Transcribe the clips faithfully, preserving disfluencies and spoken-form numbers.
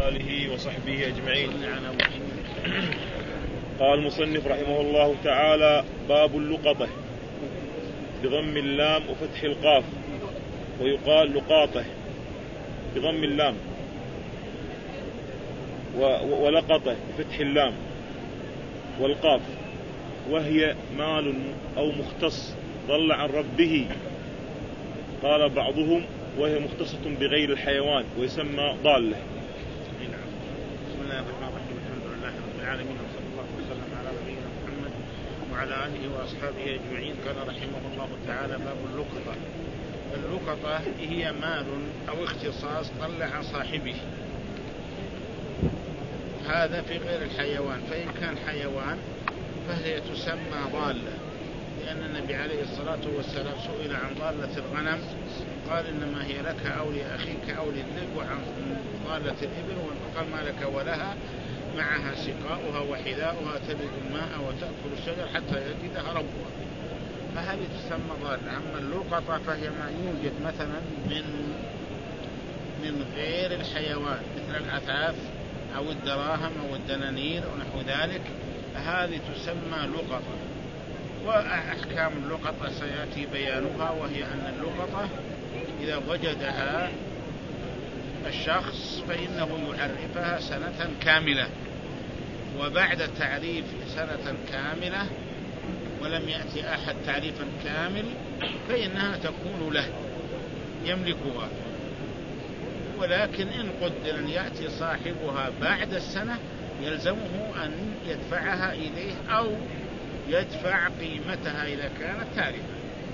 آله وصحبه أجمعين. قال المصنف رحمه الله تعالى: باب اللقطة بضم اللام وفتح القاف، ويقال لقاطة بضم اللام، ولقطة بفتح اللام والقاف، وهي مال أو مختص ضل عن ربه. قال بعضهم: وهي مختصة بغير الحيوان ويسمى ضالة. بسم الله الرحمن الرحيم. الحمد لله رب العالمين، وصلى الله وسلم على نبينا محمد وعلى آله وأصحابه أجمعين. قال رحمه الله تعالى: باب اللقطة. اللقطة هي مال أو اختصاص ضل عن صاحبه، هذا في غير الحيوان، فإن كان حيوان فهي تسمى ضالة، لأن النبي عليه الصلاة والسلام سئل عن ضالة الغنم قال: إنما هي لك أو لأخيك أو للذئب، وعن ضالة الإبل قال: ما لك ولها معها سقاؤها وحذاؤها تلد الماء وتأكل الشجر حتى يجدها ربها، فهذه تسمى ضالة. أما اللقطة فهي ما يوجد مثلا من من غير الحيوان، مثل الأثاث أو الدراهم أو الدنانير أو نحو ذلك، هذه تسمى لقطة. وأحكام اللقطة سيأتي بيانها، وهي أن اللقطة إذا وجدها الشخص فإنه يعرفها سنة كاملة، وبعد التعريف سنة كاملة ولم يأتي أحد تعريفا كامل فإنها تكون له يملكها. ولكن إن قدر أن يأتي صاحبها بعد السنة يلزمه أن يدفعها إليه أو يدفع قيمتها إذا كانت تعرفة.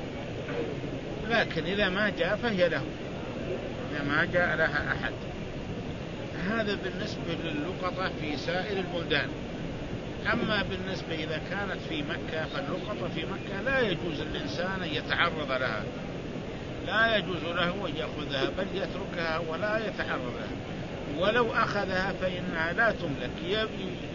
لكن إذا ما جاء فهي له، إذا ما جاء لها أحد. هذا بالنسبة للقطة في سائر البلدان. أما بالنسبة إذا كانت في مكة، فاللقطة في مكة لا يجوز الإنسان أن يتعرض لها، لا يجوز له أن يأخذها، بل يتركها ولا يتعرض لها. ولو أخذها فإنها لا تملك،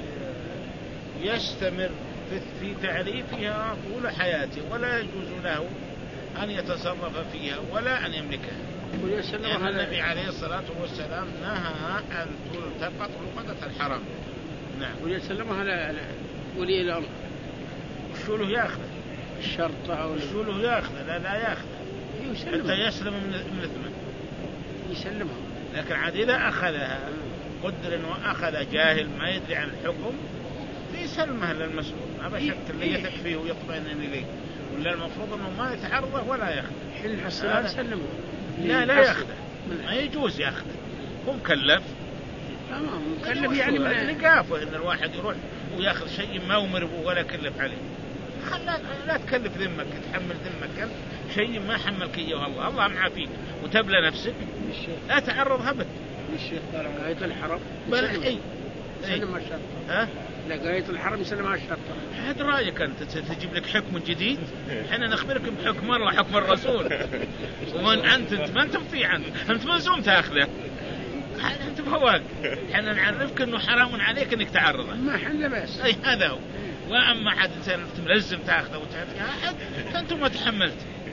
يستمر في تعريفها طول حياته، ولا يجوز له أن يتصرف فيها ولا أن يملكها. لأن النبي عليه الصلاة والسلام نهى أن تلتقط لقطة الحرام. نعم. ويسلمها على ولي الأمر، شو له يأخذ الشرطة أو شو له يأخذ؟ لا لا يأخذ حتى يسلم من الثمن، يسلمها. لكن عاد إذا أخذها قدر أنه أخذ جاهل ما يدري عن الحكم يسلمها للمسؤول، هذا شك اللي يتكفيه ويطمئن إليه، ولا المفروض أنه ما يتعرضه ولا يأخذ. حين الحصلات سلمه. لا لا يأخذه، ما يجوز يأخذه، هو مكلف. تمام مكلف، يعني من نقافه إن الواحد يروح ويأخذ شيء ما أمر ولا كلف عليه. خلا لا تكلف ذمك، تحمل ذمك شيء ما حملك إياه الله، الله معافيك وتبلى نفسك، لا تعرض هبت. الشيخ قال قاية الحرم بل أي سلم الشرطة. ها؟ لا قاية الحرم يسلم على الشرطة. هذا رأيك أنت تجيب لك حكم جديد؟ حنا نخبرك بحكم الله، حكم الرسول. ومن أنت أنت ما أنت في عنه، أنت ملزوم تأخذه. أنت بهواك، حنا نعرفك إنه حرام عليك إنك تعرضه. ما حل بس. أي هذا هو. وأما عاد إنسان ملزم تأخذه وتأخذه أحد، فأنتم ما تحملت.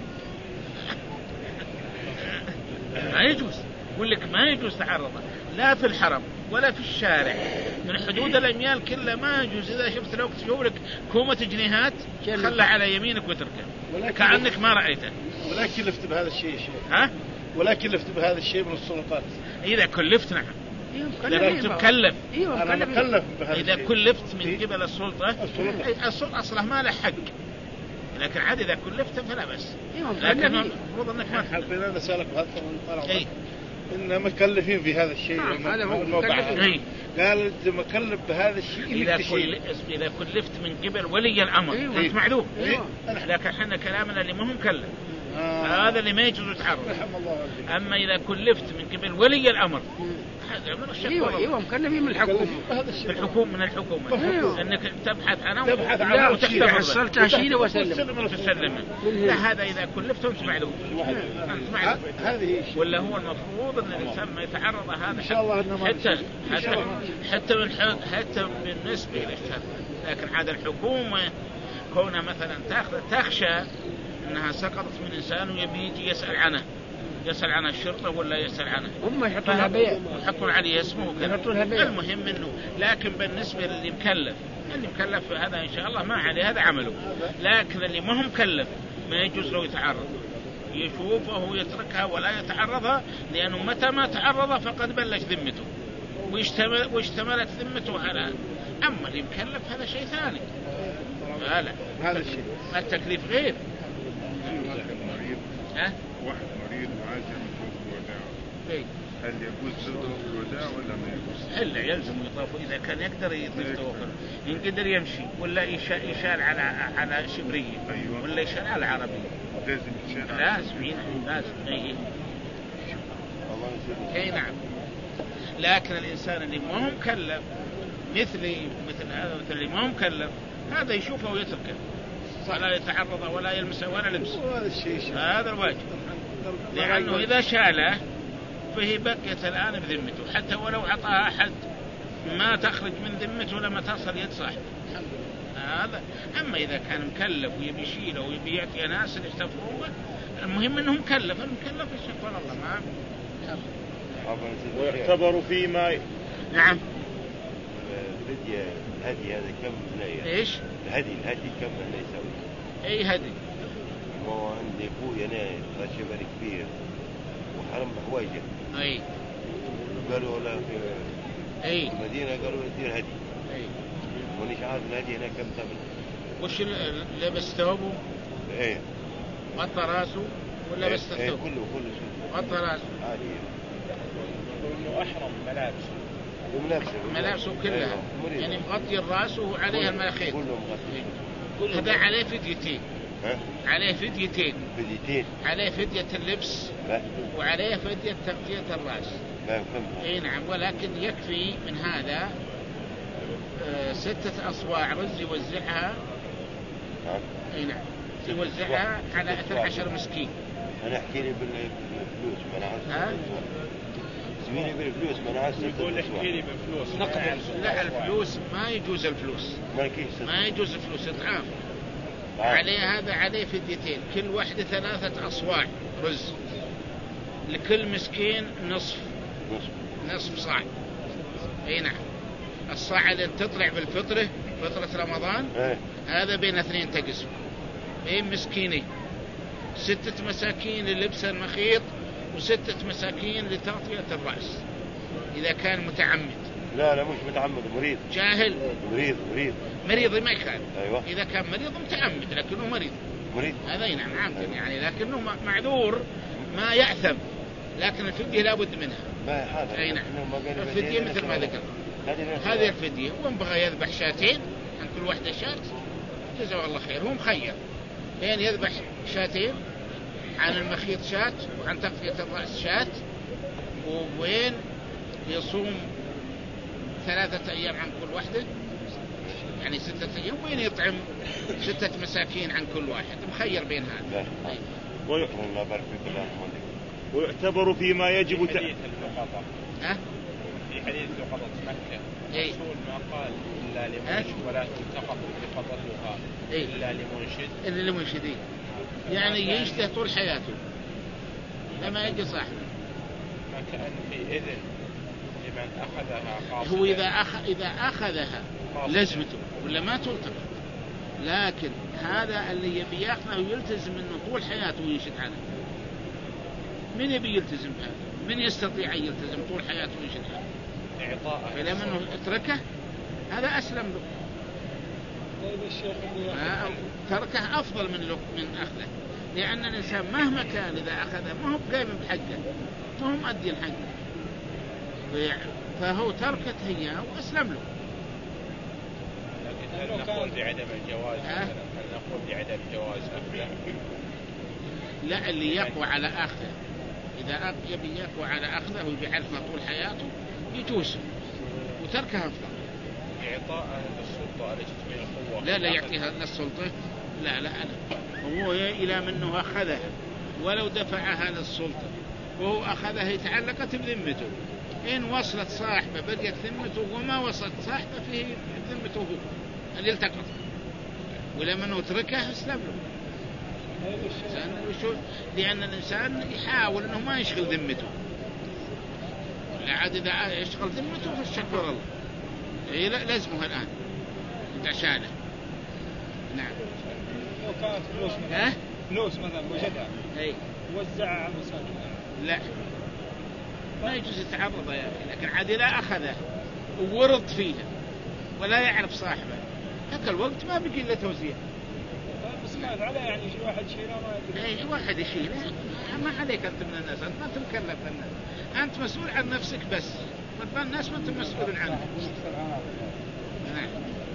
ما يجوز، يقول لك ما يجوز تعرضه، لا في الحرم ولا في الشارع، من حدود الأميال كلها ما يجوز. إذا شفت لو تشوف لك كومة جنيهات خلها على يمينك وتركه كأنك ما رأيته. ولا كلفت بهذا الشيء شيء. ها؟ ولا كلفت بهذا الشيء من السلطات. إذا كلفت نعم. إذا كنت مكلف. أيوة أنا مكلف بهذا. إذا كلفت من قبل السلطة، السلطة السلطة أصلا ما له حق، لكن عاد إذا كلفت فلا بس. لكن المفروض أنك ما حبينا نسألك بهذا الطلب. أي. إن مكلفين في هذا الشيء. نعم هذا هو مكلف. قال مكلف بهذا الشيء. إذا كل إذا كلفت من قبل ولي الأمر أيوة. أنت معذور. أيوة. لكن حنا كلامنا اللي ما هو مكلف. آه. هذا اللي ما يجوز تعرض. رحم الله والديك. أما إذا كلفت من قبل ولي الأمر هذا من الشك. أيوة أيوة مكلفين من الحكومة. من الحكومة من الحكومة. أيوة. أنك تبحث عنه تبحث عنه وتحتفظ. حصلتها شيء وسلم. وتسلمه. لا هذا إذا كلفت أنت معذور. أنت معذور. هذه ولا هو المفروض أن الإنسان ما يتعرض هذا. إن شاء الله إنما حتى حتى حتى من حتى بالنسبة للشر. لكن هذا الحكومة كونها مثلا تأخذ تخشى أنها سقطت من إنسان ويبي يجي يسأل عنه يسأل عنها الشرطة ولا يسأل عنها؟ هم يحطون لها بيع، يحطون عليه اسمه وكذا. يحطون لها بيع. المهم انه لكن بالنسبة للي مكلف، اللي مكلف هذا ان شاء الله ما عليه، هذا عمله. لكن اللي ما هو مكلف ما يجوز له يتعرض، يشوفه ويتركها ولا يتعرضها، لأنه متى ما تعرض فقد بلش ذمته واشتمل واشتملت ذمته على. أما اللي مكلف هذا شيء ثاني. لا هذا الشيء التكليف غير. واحد مريض ها؟ واحد مريض وعايز يعمل طواف الوداع، إيه؟ هل يجوز طواف الوداع ولا ما يجوز؟ إلا يلزم يطاف إذا كان يقدر يطيف طوافا، إن قدر يمشي ولا يشال, يشال على على شبرية. أيوة. ولا يشال على عربية. لازم يتشال على- لازم هنا لازم. أي أي نعم. لكن الإنسان اللي ما هو مكلف مثلي مثل هذا مثل اللي ما هو مكلف، هذا يشوفه ويتركه ولا يتعرض ولا يلمسه ولا لمسه. هذا الشيء هذا الواجب، لأنه إذا شاله فهي بقيت الآن بذمته، حتى ولو أعطاها أحد ما تخرج من ذمته لما تصل يد صاحبه. هذا. أما إذا كان مكلف ويبي يشيله ويبي يعطي ناس اللي يحتفظون، المهم أنه مكلف. المكلف يشفر الله معه. ويعتبر فيما. نعم. الفدية الهدي هذا كم لا إيش؟ الهدي الهدي كم لا يسوي؟ أي هدي؟ ما هو عندي أخوي أنا رشبر كبير وحرم بحوايجه. أي. قالوا له في أي. المدينة قالوا له دير هدي. أي. ونيش عارف الهدي هنا كم ثمن؟ وش لبس ثوبه؟ إيه. غطى راسه ولا بس إيه الثوب؟ كله كله شو؟ غطى راسه. عادي. إنه أحرم ملابسه. وملابسه. ملابسه كلها. أيوة. يعني مغطي الراس وعليها المناخير. كله مغطي. هذا عليه فديتين. ها؟ عليه فديتين. فديتين. عليه فدية اللبس. لا. وعليه فدية تغطية الراس. ما فهمت. اي نعم. ولكن يكفي من هذا آه ستة أصواع رز يوزعها. نعم. اي نعم. يوزعها على اثني عشر مسكين. أنا أحكي لي بالفلوس ما أنا عارف. ها؟ زميلي بالفلوس ما أنا عارف. يقول احكي لي بالفلوس. نقد. لا الفلوس ما يجوز الفلوس. ما كيف. ما يجوز الفلوس إطعام. عليه هذا عليه فديتين، كل واحدة ثلاثة أصواع رز، لكل مسكين نصف نصف نصف صاع. اي نعم. الصاع اللي تطلع بالفطرة فطرة رمضان ايه. هذا بين اثنين تقسم، بين مسكينين، ستة مساكين للبس المخيط وستة مساكين لتغطية الرأس إذا كان متعمد. لا لا مش متعمد، مريض. جاهل. مريض مريض مريض ما يخالف. أيوة. إذا كان مريض متعمد لكنه مريض. مريض. هذا نعم عامة. أيوة. يعني لكنه معذور ما يأثم، لكن الفدية لابد منها. ما حاضر. أي نعم. الفدية مثل ما ذكر. هذه الفدية. وانبغى يذبح شاتين عن كل واحدة شات جزاه الله خير. هو مخير بين يذبح شاتين عن المخيط شات وعن تغطية الرأس شات، وين يصوم ثلاثة أيام عن كل واحدة يعني ستة أيام، وين يطعم ستة مساكين عن كل واحد. مخير بين هذا. ويعتبر فيما يجب ت... ها؟ في حديث لقطة مكة إيه؟ الرسول ما قال إلا لمنشد ولا تلتقط لقطتها إيه؟ إلا لمنشد. إلا لمنشدين يعني يجده طول حياته لما يجي صاحبه. ما كان في إذن لمن أخذها قاصدا. هو إذا أخ... إذا أخذها لزمته ولا ما تلتقط، لكن هذا اللي يبي ياخذه ويلتزم منه طول حياته وينشد عنه. من يبي يلتزم هذا؟ من يستطيع أن يلتزم طول حياته وينشد عنه؟ إعطاء. فلما أنه اتركه هذا أسلم له. تركه أفضل من له من أخذه، لأن الإنسان مهما كان إذا أخذه ما هو قايم بحقه، ما هو مؤدي الحقه، فهو تركت هي وأسلم له. لكن هل نقول بعدم الجواز؟ هل نقول بعدم جواز أخذه؟ لا، اللي يقوى على أخذه إذا يبي يقوى على أخذه ويجعلها طول حياته يجوز، وتركها أفضل. إعطاء السلطة التي تبين القوة. لا لا يعطيها للسلطة. لا لا لا هو إلى منه أخذها ولو دفعها للسلطة وهو أخذها يتعلقت بذمته، إن وصلت صاحبه بقيت ذمته، وما وصلت صاحبه فيه ذمته هو اللي التقط، ولما انه تركه اسلم له. لأن الإنسان يحاول أنه ما يشغل ذمته، لا عاد إذا يشغل ذمته فالشكر الله هي لازمها الآن عشانه. نعم. لو كانت فلوس مثلا فلوس مثلا وجدها اي وزعها على المساكين لا ما يجوز يتعرض يا أخي، لكن عاد لا أخذه وورط فيها ولا يعرف صاحبه هذا الوقت ما بقي إلا توزيع. بس ما عليه يعني شيء واحد يشيله ما يدري. اي واحد يشيله ما عليك أنت من الناس، أنت ما تمكلف الناس، أنت مسؤول عن نفسك بس، والباقي الناس ما أنت مسؤول عنه. نعم.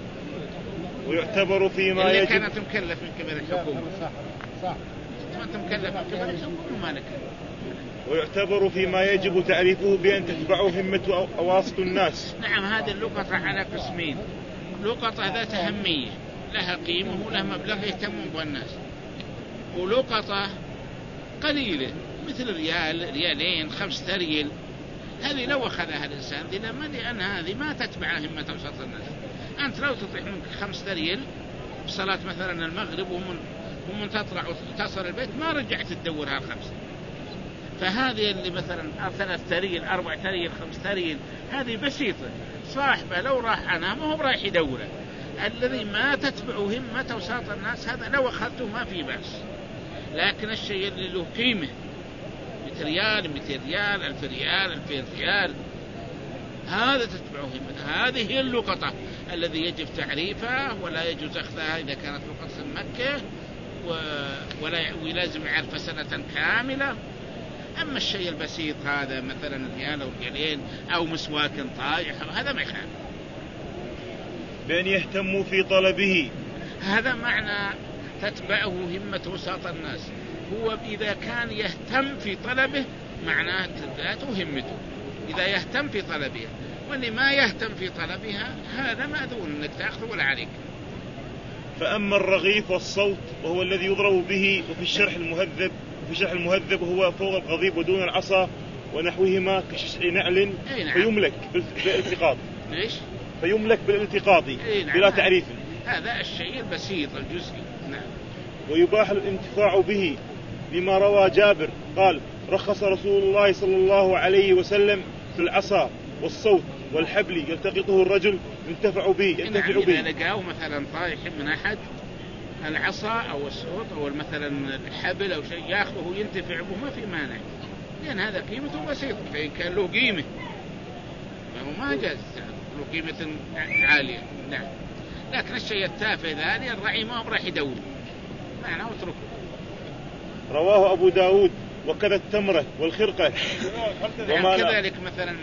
ويعتبر فيما اللي يجب كانت مكلف من قبل الحكومة صح ما أنت مكلف من قبل الحكومة مالك. ويعتبر فيما يجب تعريفه بأن تتبعه همة أواسط الناس. نعم. هذه اللقطة على قسمين، لقطة ذات أهمية لها قيمة ولها مبلغ يهتمون بها الناس، ولقطة قليلة مثل ريال ريالين خمسة ريال، هذه لو أخذها الإنسان دي لما لأن هذه ما تتبع همة أوسط الناس. أنت لو تطيح منك خمسة ريال بصلاة مثلا المغرب ومن ومن تطلع وتصل البيت ما رجعت تدورها الخمسة، فهذه اللي مثلا ثلاثة ريال أربعة ريال خمسة ريال هذه بسيطة، صاحبه لو راح عنها ما هو رايح يدوره. الذي ما تتبع همة أوساط الناس هذا لو أخذته ما في بأس، لكن الشيء اللي له قيمة مئة ريال مئتين ريال ألف ريال ألفين ريال هذا تتبع همة. هذه هي اللقطة الذي يجب تعريفها ولا يجوز أخذها إذا كانت لقطة مكة ولا ولازم يعرف سنة كاملة. أما الشيء البسيط هذا مثلا ريال أو ريالين أو مسواك طايح هذا ما يخالف. بأن يهتموا في طلبه، هذا معنى تتبعه همة وساط الناس، هو إذا كان يهتم في طلبه معناه تتبعته همته إذا يهتم في طلبها، واللي ما يهتم في طلبها هذا مأذون أنك تأخذ ولا عليك. فأما الرغيف والصوت وهو الذي يضرب به وفي الشرح المهذب وفي شرح المهذب هو فوق القضيب ودون العصا ونحوهما كشيء نعل نعم. فيملك بالالتقاط ليش؟ فيملك بالالتقاط نعم. بلا تعريف. هذا الشيء البسيط الجزئي. نعم. ويباح الانتفاع به لما روى جابر قال رخص رسول الله صلى الله عليه وسلم في العصا والصوت والحبل يلتقطه الرجل ينتفع به ينتفع نعم. به. إذا لقاه مثلا طايح من أحد العصا أو الصوت أو مثلا الحبل أو شيء يأخذه ينتفع به ما في مانع، لأن هذا قيمته بسيطة، فإن كان له قيمة فهو ما جاز له قيمة عالية. نعم. لكن الشيء التافه ذلك الرعي ما راح يدور معناه واتركه. رواه أبو داود وكذا التمرة والخرقة. وما كذلك مثلا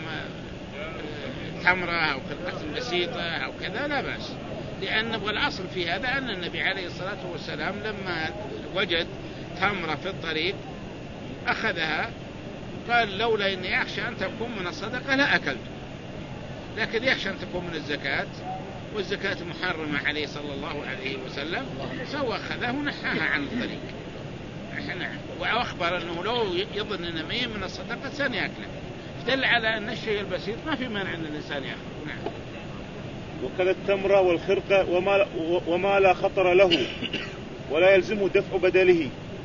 تمرة أو خرقة بسيطة أو كذا لا بأس، لأن الأصل في هذا أن النبي عليه الصلاة والسلام لما وجد تمرة في الطريق أخذها قال لولا إني أخشى أن تكون من الصدقة لا أكلت، لكن يخشى أن تكون من الزكاة والزكاة محرمة عليه صلى الله عليه وسلم فهو أخذه ونحاها عن الطريق. نعم. وأخبر أنه لو يظن أن مية من الصدقة سن يأكله، دل على أن الشيء البسيط ما في مانع أن الإنسان يأخذه. نعم. وكذا التمرة والخرقة وما, وما لا خطر له ولا يلزمه دفع بدله.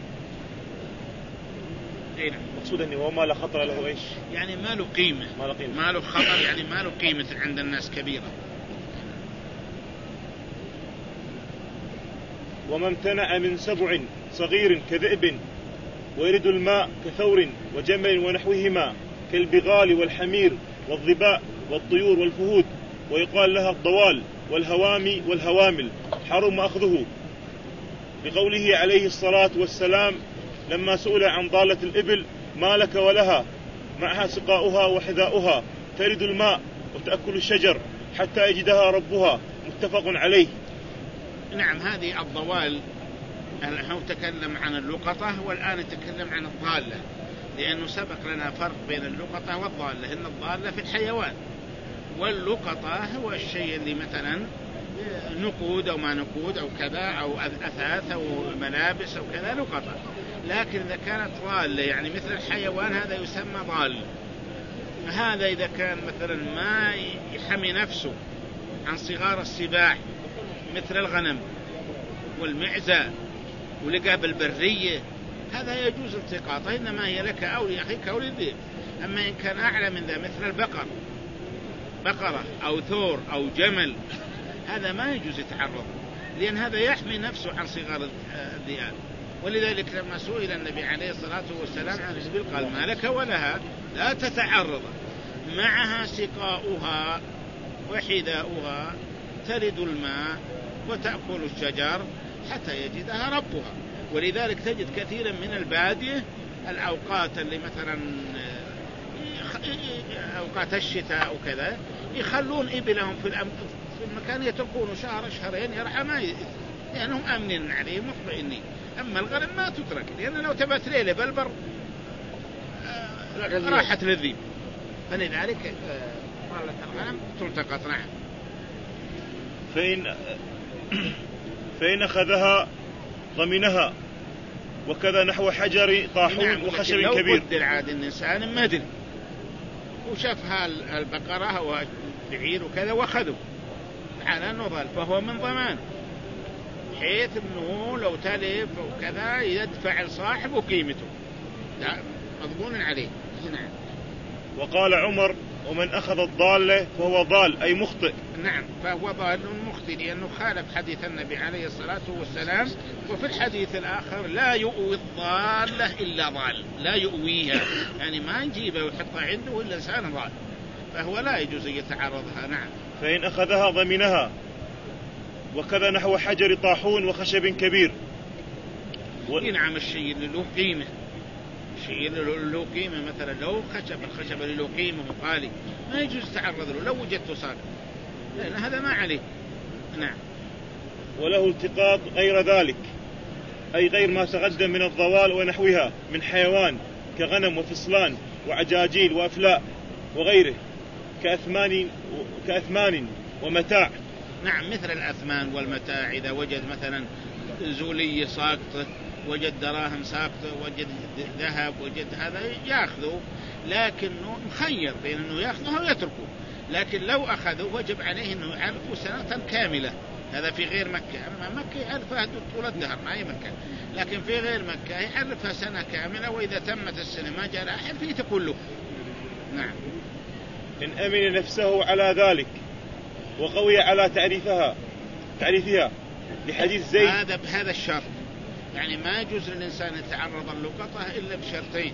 إيه نعم. مقصود أنه وما لا خطر له إيش؟ يعني ما له قيمة، ما له قيمة، ما له خطر، يعني ما له قيمة عند الناس كبيرة. وما امتنع من سبع صغير كذئب ويرد الماء كثور وجمل ونحوهما كالبغال والحمير والظباء والطيور والفهود ويقال لها الضوال والهوامي والهوامل حرم أخذه، لقوله عليه الصلاة والسلام لما سئل عن ضالة الإبل ما لك ولها معها سقاؤها وحذاؤها ترد الماء وتأكل الشجر حتى يجدها ربها، متفق عليه. نعم. هذه الضوال نحن تكلم عن اللقطة والآن نتكلم عن الضالة، لأنه سبق لنا فرق بين اللقطة والضالة. إن الضالة في الحيوان واللقطة هو الشيء اللي مثلا نقود أو ما نقود أو كذا أو أثاث أو ملابس أو كذا لقطة. لكن إذا كانت ضالة يعني مثل الحيوان هذا يسمى ضال. هذا إذا كان مثلا ما يحمي نفسه عن صغار السباع مثل الغنم والمعزة ولقاه بالبرية هذا يجوز التقاطه، إنما هي لك أو لأخيك أو للذئب. أما إن كان أعلى من ذا مثل البقر، بقرة أو ثور أو جمل، هذا ما يجوز يتعرض، لأن هذا يحمي نفسه عن صغار الذئاب. ولذلك لما سئل النبي عليه الصلاة والسلام عن الإبل قال ما لك ولها لا تتعرض، معها سقاؤها وحذاؤها، تلد الماء وتأكل الشجر حتى يجدها ربها. ولذلك تجد كثيرا من البادية الأوقات اللي مثلا أوقات الشتاء وكذا يخلون إبلهم في المكان، يتركون شهر شهرين يرعى ما ي... لأنهم أمنين عليه مطمئنين. أما الغنم ما تترك، لأن لو تبت ليلة بالبر آه راحت للذيب، فلذلك ضالة الغنم تلتقط. نعم. فإن فإن أخذها ضمنها، وكذا نحو حجر طاحون نعم. وخشب لو كبير. قدر عاد الإنسان ما دري وشافها البقرة والبعير وكذا وأخذوا على أنه ضال، فهو من ضمان، حيث أنه لو تلف وكذا يدفع لصاحبه قيمته، لا مضمون عليه. نعم. وقال عمر ومن أخذ الضالة فهو ضال أي مخطئ. نعم، فهو ضال مخطئ لأنه خالف حديث النبي عليه الصلاة والسلام. وفي الحديث الآخر لا يؤوي الضالة إلا ضال، لا يؤويها يعني ما نجيبه ويحطها عنده إلا إنسان ضال، فهو لا يجوز يتعرضها. نعم. فإن أخذها ضمنها، وكذا نحو حجر طاحون وخشب كبير. و... نعم. الشيء اللي له قيمة، الشيء اللي له قيمة مثلا لو خشب، الخشب اللي له قيمة وقالي ما يجوز تعرض له لو وجدته صار، لأن هذا ما عليه. نعم. وله التقاط غير ذلك، أي غير ما تقدم من الضوال ونحوها من حيوان كغنم وفصلان وعجاجيل وأفلاء وغيره، كأثمان كأثمان ومتاع. نعم، مثل الأثمان والمتاع، إذا وجد مثلا زولي ساقطة، وجد دراهم ساقطة، وجد ذهب، وجد هذا يأخذه، لكنه مخير بين أنه يأخذه أو يتركه. لكن لو أخذه وجب عليه أنه يعرفه سنة كاملة، هذا في غير مكة. أما مكة يعرفها طول الدهر ما هي مكة، لكن في غير مكة يعرفها سنة كاملة، وإذا تمت السنة ما جاء أحد فيه تقول له. نعم. إن أمن نفسه على ذلك وقوي على تعريفها تعريفها لحديث زيد. هذا بهذا الشرط، يعني ما يجوز للإنسان يتعرض اللقطة إلا بشرطين: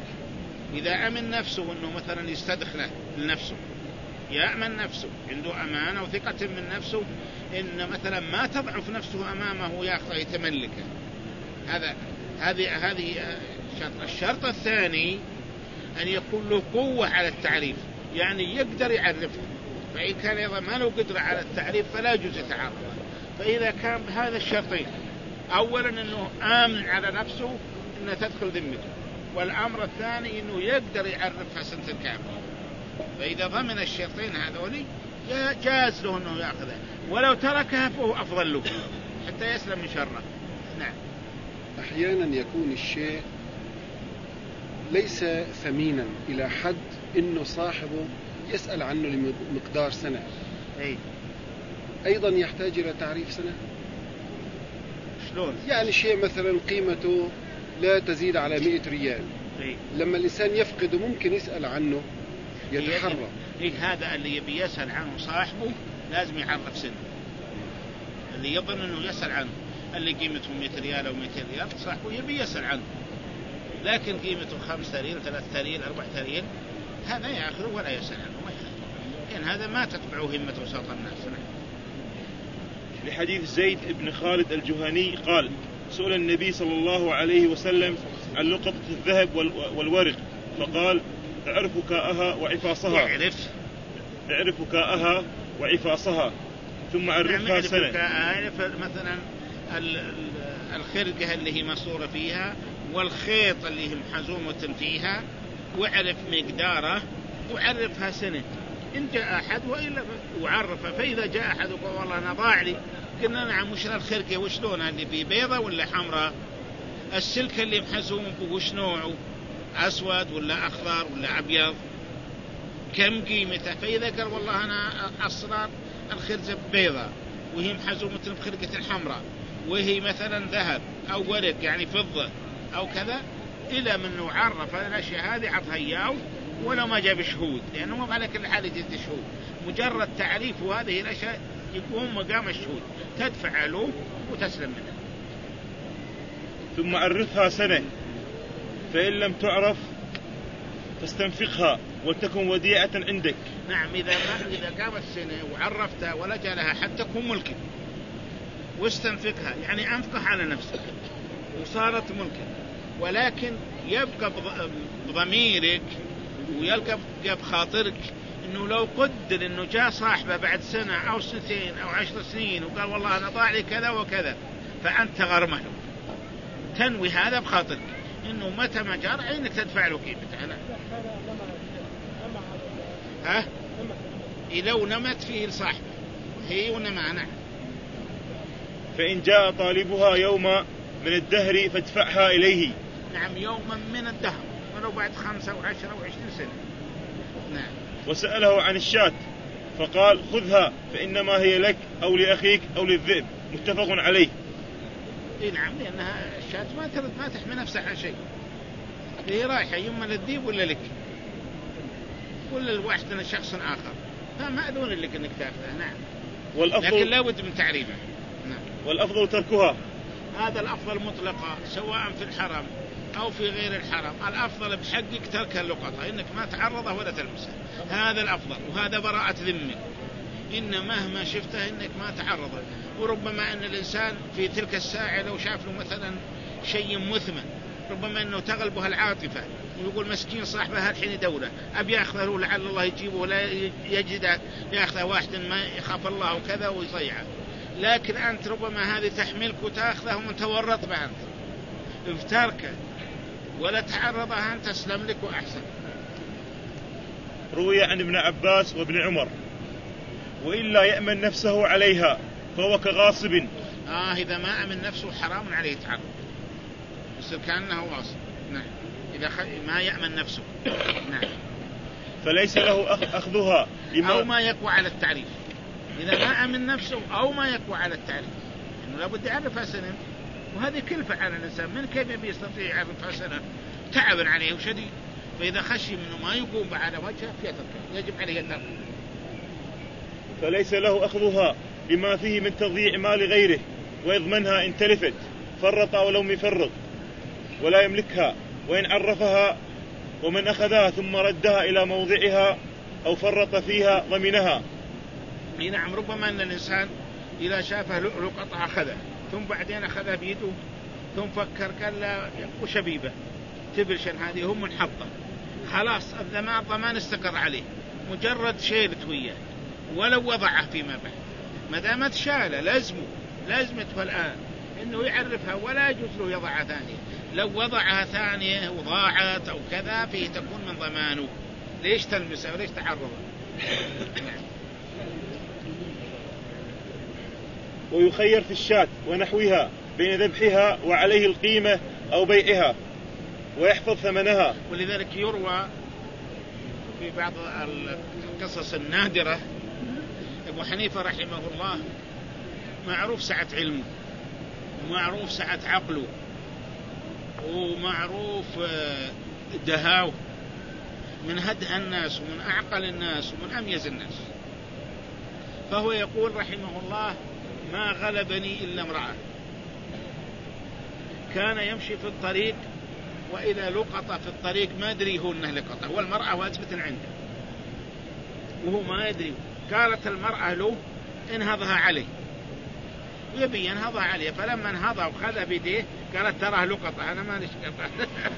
إذا أمن نفسه أنه مثلا يستدخله لنفسه، يأمن نفسه عنده أمانة وثقة من نفسه إن مثلا ما تضعف نفسه أمامه يأخذ يتملكه، هذا هذه هذه شرط. الشرط الثاني أن يكون له قوة على التعريف، يعني يقدر يعرفه، فإن كان إذا ما له قدرة على التعريف فلا يجوز يتعرض. فإذا كان بهذا الشرطين: أولا أنه آمن على نفسه أنه تدخل ذمته، والأمر الثاني أنه يقدر يعرفها سنة كاملة، فإذا ضمن الشرطين هذولي جاز له أنه يأخذها، ولو تركها فهو أفضل له حتى يسلم من شره. نعم. أحيانا يكون الشيء ليس ثمينا إلى حد أنه صاحبه يسأل عنه لمقدار سنة، أي. أيضا يحتاج إلى تعريف سنة. شلون؟ يعني شيء مثلا قيمته لا تزيد على مئة ريال، أي. لما الإنسان يفقده ممكن يسأل عنه يتحرى. إيه هذا اللي يبي يسأل عنه صاحبه لازم يعرف سنة، اللي يظن أنه يسأل عنه اللي قيمته مئة ريال أو مئتين ريال صاحبه يبي يسأل عنه، لكن قيمته خمسة ريال ثلاثة ريال أربعة ريال هذا يأخذه ولا يسأل عنه، ما يحتاج، لأن يعني هذا ما تتبعه همة وسط الناس. لحديث زيد بن خالد الجهني قال: سئل النبي صلى الله عليه وسلم عن لقطة الذهب والورق فقال: اعرف كاءها وعفاصها. يعرف اعرف كاءها وعفاصها ثم عرفها سنة. اعرف مثلا الخرقة اللي هي مصورة فيها والخيط اللي هي محزومة فيها، وعرف مقداره وعرفها سنة إن جاء أحد وإلا وعرفه. فإذا جاء أحد وقال والله أنا ضاع لي، قلنا نعم وش الخرقة وش لونها، اللي فيه بيضة ولا حمراء، السلك اللي محزوم وش نوعه، أسود ولا أخضر ولا أبيض، كم قيمته. فإذا قال والله أنا أصلا الخرزة بيضة وهي محزومة بخرقة حمراء وهي مثلا ذهب أو ورق يعني فضة أو كذا، إلى من أنه عرف الأشياء هذه عطها إياه ولو ما جاب شهود، لأنه ما على كل حال يجد شهود، مجرد تعريف هذه الأشياء يقوم مقام الشهود، تدفع له وتسلم منه. ثم عرفها سنة، فإن لم تعرف فاستنفقها ولتكن وديعة عندك. نعم، إذا ما إذا قامت سنة وعرفتها ولا جاء لها حتى تكون ملكا، واستنفقها يعني أنفقها على نفسك وصارت ملكا، ولكن يبقى بضميرك ويلقى بخاطرك إنه لو قدر إنه جاء صاحبه بعد سنة أو سنتين أو عشر سنين وقال والله أنا ضاع لي كذا وكذا، فأنت غرمه، تنوي هذا بخاطرك إنه متى ما جاء عينك تدفع له قيمته. أنا ها لو نمت فيه لصاحبه هي ونما. نعم. فإن جاء طالبها يوم من الدهر فادفعها إليه. نعم، يوما من الدهر ولو بعد خمسة وعشرة وعشرين سنة. نعم. وسأله عن الشاة فقال خذها فإنما هي لك أو لأخيك أو للذئب، متفق عليه. إيه نعم، لأنها الشاة ما ترد ما تحمي نفسها عن شيء، هي رايحة يما للذئب ولا لك ولا الواحد من شخص آخر، فمأذون لك أنك تأخذها. نعم. والأفضل لكن لا بد من تعريفه. نعم. والأفضل تركها. هذا الأفضل مطلقا سواء في الحرم أو في غير الحرم. الأفضل بحقك ترك اللقطة، إنك ما تعرضه ولا تلمسه، هذا الأفضل، وهذا براءة ذمك، إن مهما شفته إنك ما تعرضه. وربما أن الإنسان في تلك الساعة لو شاف له مثلا شيء مثمن، ربما أنه تغلبها العاطفة ويقول مسكين صاحبه الحين يدوره أبي يأخذه لعل الله يجيبه ولا يجد يأخذ واحد ما يخاف الله وكذا ويضيعه. لكن أنت ربما هذه تحملك وتأخذه من تورط بها أنت، افترك ولا تعرضها أنت تسلم لك وأحسن. روي عن ابن عباس وابن عمر وإلا يأمن نفسه عليها فهو كغاصب. آه إذا ما أمن نفسه حرام عليه تعرض، يصير كأنه غاصب. نعم، إذا خ... ما يأمن نفسه. نعم. فليس له أخذها لما... أو ما يقوى على التعريف، إذا ما أمن نفسه أو ما يقوى على التعريف، إنه لابد يعرفها سنة، وهذه كلفة على الإنسان، من كيف يستطيع يعرفها سنة؟ تعب عليه وشديد، فإذا خشي منه ما يقوم على وجهه فيتركه، يجب عليه الترك. فليس له أخذها لما فيه من تضييع مال غيره ويضمنها إن تلفت، فرط أو لم يفرط، ولا يملكها وإن عرفها، ومن أخذها ثم ردها إلى موضعها أو فرط فيها ضمنها. نعم، ربما أن الإنسان إذا شافه لقطة أخذها ثم بعدين أخذها بيده ثم فكر قال لا وشبيبة تبرشن هذه هم منحطة، خلاص الضمان ضمان استقر عليه، مجرد شيلت وياه ولو وضعه فيما بعد، ما دامت شاله لازمه لازمته الآن إنه يعرفها ولا يجوز له يضعها ثانية. لو وضعها ثانية وضاعت أو كذا فيه تكون من ضمانه. ليش تلمسها وليش تعرضها؟ ويخير في الشاة ونحوها بين ذبحها وعليه القيمة أو بيعها ويحفظ ثمنها. ولذلك يروى في بعض القصص النادرة أبو حنيفة رحمه الله معروف سعة علمه ومعروف سعة عقله ومعروف دهاو، من هدأ الناس ومن أعقل الناس ومن أميز الناس، فهو يقول رحمه الله ما غلبني إلا امرأة كان يمشي في الطريق وإذا لقطة في الطريق ما أدري هو أنه لقطة، والمرأة واجبة عنده وهو ما يدري. قالت المرأة له انهضها علي، ويبي ينهضها عليه، فلما انهضها وخذها بيديه قالت تراه لقطة أنا ما نشقطة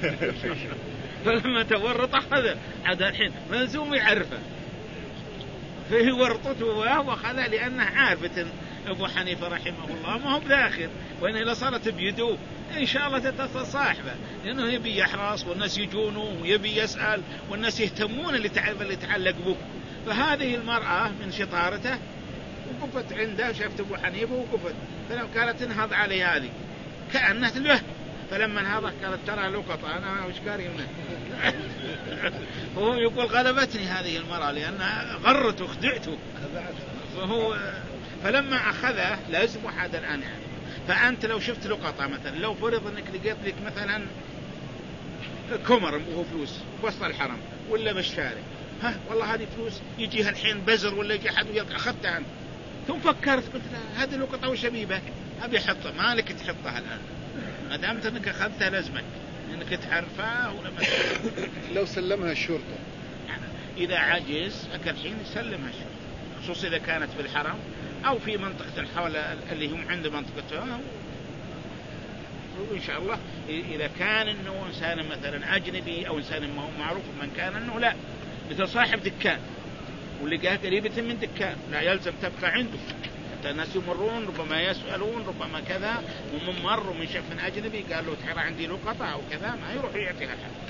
فلما تورط أخذها عاد الحين ملزوم يعرفه، فهي ورطته وهو خذها لأنه عارفة أبو حنيفة رحمه الله ما هو بداخل، وإن إذا صارت بيده إن شاء الله تتصل صاحبه، لأنه يبي يحرص والناس يجونه ويبي يسأل والناس يهتمون اللي يتعلق به. فهذه المرأة من شطارته وقفت عنده، شافت أبو حنيفة وقفت، فلما قالت انهض علي هذه كأنها تلوه، فلما انهضت قالت ترى لقطة أنا وش قاري منه وهو يقول غلبتني هذه المرأة لأنها غرت وخدعته، فهو فلما أخذه لازم واحد الآن يعني. فأنت لو شفت لقطة مثلا، لو فرض أنك لقيت لك مثلا كمر وهو فلوس وسط الحرم ولا بالشارع، ها والله هذه فلوس، يجيها الحين بزر ولا يجي أحد ويلقى أخذتها أنت، ثم فكرت قلت لا هذه لقطة وشبيبة أبي أحطها، ما لك تحطها الآن ما دامت أنك أخذتها لازمك أنك تعرفها ولا ما لو سلمها الشرطة يعني إذا عجز الحين يسلمها الشرطة، خصوصا إذا كانت في الحرم أو في منطقة الحول اللي هم عند منطقتها. وإن شاء الله إذا كان إنه إنسان مثلا أجنبي أو إنسان ما هو معروف من كان إنه لا، مثل صاحب دكان واللي جاء قريبة من دكان لا يلزم تبقى عنده، حتى الناس يمرون ربما يسألون ربما كذا، ومن مر ومن شاف من أجنبي قال له ترى عندي لقطة أو كذا ما يروح يعطيها حد،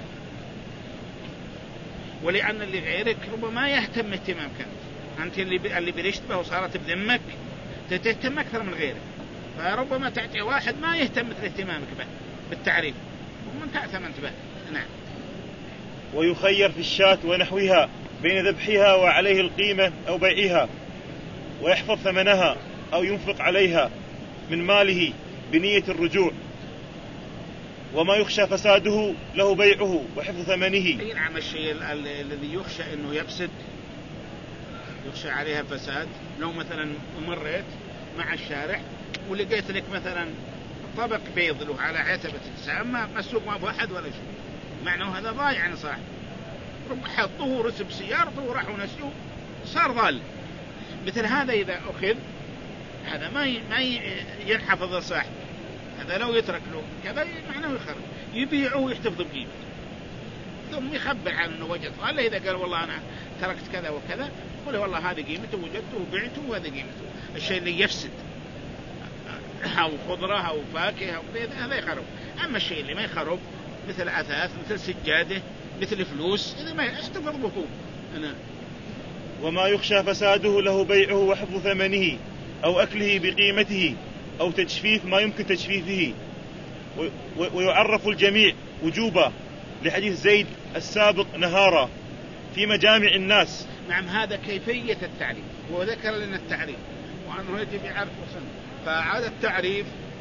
ولأن اللي غيرك ربما يهتم اهتمام كان أنت اللي اللي برشتبه وصارت بذمك تهتم أكثر من غيرك، فربما تعطي واحد ما يهتم مثل اهتمامك به بالتعريف ومن تأثم أنت به. نعم. ويخير في الشاة ونحوها بين ذبحها وعليه القيمة أو بيعها، ويحفظ ثمنها أو ينفق عليها من ماله بنية الرجوع، وما يخشى فساده له بيعه وحفظ ثمنه. أي نعم. الشيء الذي يخشى أنه يفسد يخشى عليها فساد، لو مثلا مريت مع الشارع ولقيت لك مثلا طبق بيض له على عتبة السامة مسوق ما بواحد ولا شيء، معناه هذا ضايع عن صاحب، رب حطوه رسب سيارته وراحوا نسيوه صار ضال. مثل هذا إذا أخذ هذا ما ما ينحفظ الصاحب، هذا لو يترك له كذا معناه يخرب، يبيعه ويحتفظ بقيمته ثم يخبر عن انه وجد ضال. إذا قال والله أنا تركت كذا وكذا قل والله هذه قيمته وجدته وبعته وهذه قيمته. الشيء اللي يفسد أو خضرة أو فاكهة أو هذا يخرب. أما الشيء اللي ما يخرب مثل أثاث مثل سجادة مثل فلوس إذا ما يحتفظ به. أنا وما يخشى فساده له بيعه وحفظ ثمنه أو أكله بقيمته أو تجفيف ما يمكن تجفيفه، ويعرف الجميع وجوبا لحديث زيد السابق نهارا في مجامع الناس. نعم. هذا كيفية التعريف، وذكر لنا التعريف وأنه يجب يعرف وسنة. فهذا التعريف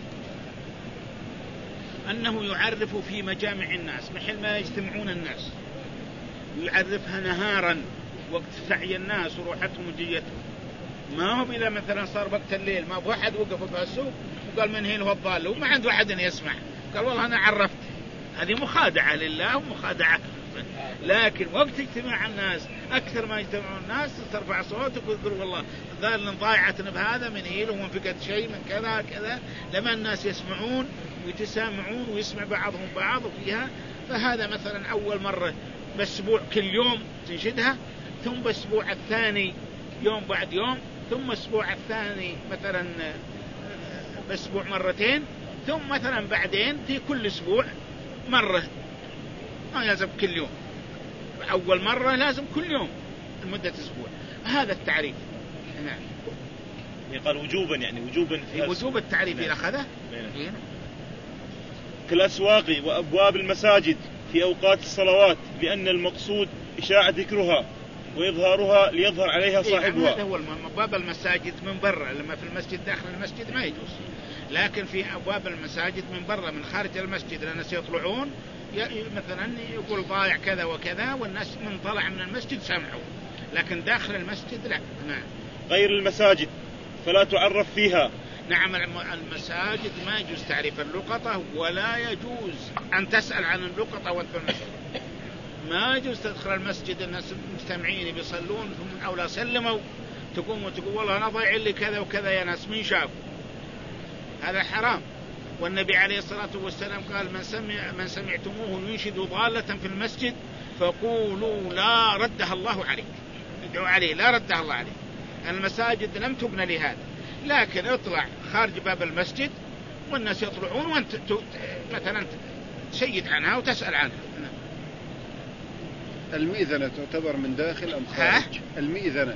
أنه يعرف في مجامع الناس محل ما يجتمعون الناس، ويعرفها نهارا وقت سعي الناس وروحتهم وجيتهم، ما هو إذا مثلا صار وقت الليل ما بواحد وقف في السوق وقال من هنا هو الضال وما عنده أحد يسمع قال والله أنا عرفت، هذه مخادعة لله ومخادعة. لكن وقت اجتماع الناس أكثر ما يجتمعون الناس ترفع صوتك وتقول والله ذال ضايعتنا بهذا من هيل ومن فقد شيء من كذا كذا، لما الناس يسمعون ويتسامعون ويسمع بعضهم بعض فيها. فهذا مثلا أول مرة بأسبوع كل يوم تنشدها، ثم بأسبوع الثاني يوم بعد يوم، ثم أسبوع الثاني مثلا بأسبوع مرتين، ثم مثلا بعدين في كل أسبوع مرة، ما لازم كل يوم، أول مرة لازم كل يوم لمدة أسبوع. هذا التعريف. نعم. يقال وجوبا يعني وجوبا في وجوب التعريف إذا أخذه كالأسواق وأبواب المساجد في أوقات الصلوات، لأن المقصود إشاعة ذكرها وإظهارها ليظهر عليها صاحبها. هذا هو أبواب المساجد من برا، لما في المسجد داخل المسجد ما يجوز، لكن في أبواب المساجد من برا من خارج المسجد الناس يطلعون مثلا يقول ضايع كذا وكذا والناس من طلع من المسجد سمعوا، لكن داخل المسجد لا. نعم. غير المساجد فلا تعرف فيها. نعم. المساجد ما يجوز تعريف اللقطة، ولا يجوز أن تسأل عن اللقطة وانت في المسجد. ما يجوز تدخل المسجد الناس مجتمعين بيصلون ثم أولا سلموا تقوم وتقول والله أنا ضايع لي كذا وكذا يا ناس من شاف، هذا حرام. والنبي عليه الصلاة والسلام قال من سمع من سمعتموه ينشد ضالة في المسجد فقولوا لا ردها الله عليك، ادعوا عليه لا ردها الله عليك. المساجد لم تبنى لهذا، لكن اطلع خارج باب المسجد والناس يطلعون وانت مثلا تشيد عنها وتسأل عنها. المئذنة تعتبر من داخل أم خارج؟ المئذنة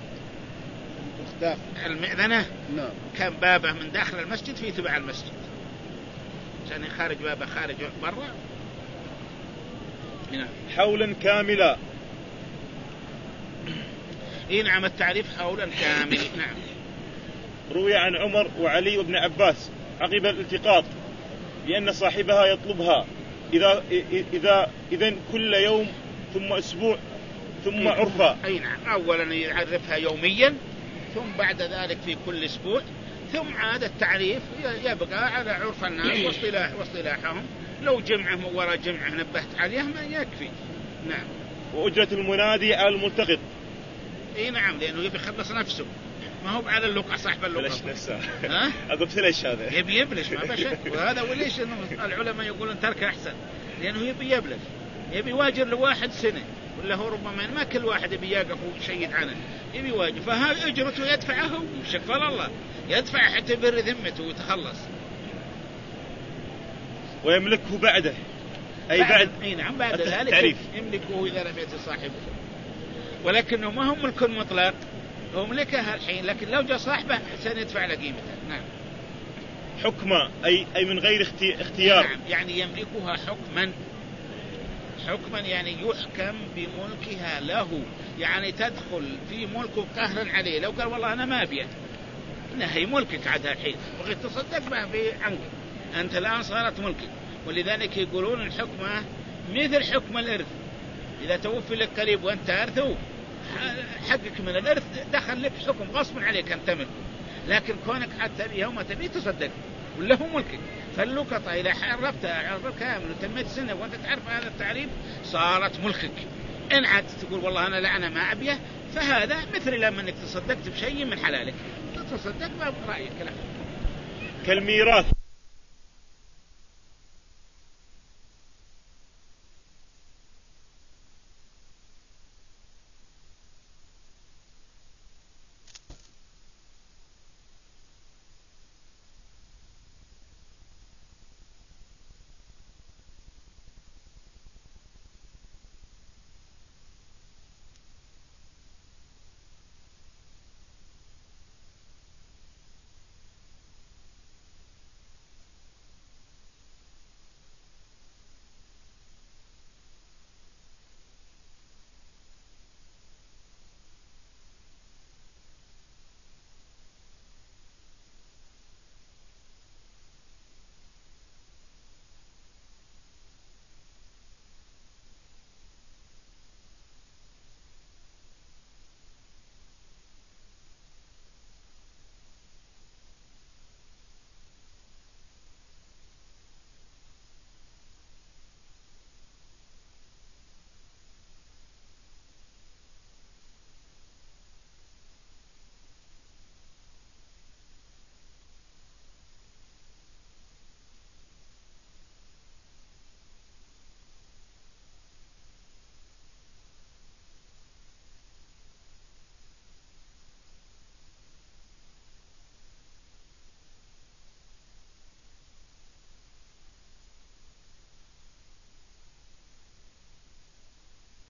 المئذنة نعم. كان بابه من داخل المسجد في تبع المسجد، يعني خارج بابه خارج برا. نعم. حولا كاملا. إيه نعم. التعريف حولا كامل. نعم. روي عن عمر وعلي وابن عباس عقب الالتقاط لأن صاحبها يطلبها إذا إذا إذن كل يوم ثم أسبوع ثم عرفا. أي نعم، أولا يعرفها يوميا ثم بعد ذلك في كل أسبوع ثم عاد التعريف يبقى على عرف الناس واصطلاح واصطلاحهم. لو جمعه وراء جمعه نبهت عليه ما يكفي. نعم. وأجرة المنادي على الملتقط. اي نعم، لأنه يبي يخلص نفسه، ما هو على اللقعة صاحب اللقعة. بلش نفسه. ها؟ أقول بلش هذا. يبي يبلش ما بشك، وهذا وليش إنه العلماء يقولون ترك أحسن، لأنه يبي يبلش، يبي واجر لواحد سنة ولا هو ربما ما كل واحد يبي يقف ويشيد عنه، يبي واجر، فهذا أجرته يدفعه بشكل الله، يدفع حتى بر ذمته ويتخلص. ويملكه بعده. أي بعد, بعد. أي نعم، بعد ذلك تعريف. يملكه إذا لم يتصاحبه، ولكنه ما هو ملك مطلق، هو ملكها الحين، لكن لو جاء صاحبه سندفع له قيمته. نعم. حكما أي أي من غير اختيار. نعم، يعني يملكها حكما، حكما يعني يحكم بملكها له، يعني تدخل في ملكه قهرا عليه. لو قال والله أنا ما أبيك، هي ملكك عادها الحين، بغيت تصدق بها في عنك، أنت الآن صارت ملكك. ولذلك يقولون الحكمة مثل حكم الإرث، إذا توفي لك قريب وأنت ترثه حقك من الإرث دخل لك حكم غصب عليك أن تملكه، لكن كونك حتى بها وما تبي تصدق ولا هو ملكك. فاللقطة إذا عرفتها عرف كامل وتمت سنة وأنت تعرف هذا التعريف صارت ملكك. إن عاد تقول والله أنا لا أنا ما أبيه، فهذا مثل لما أنك تصدقت بشيء من حلالك، تصدق ما برأيك. لا كالميراث.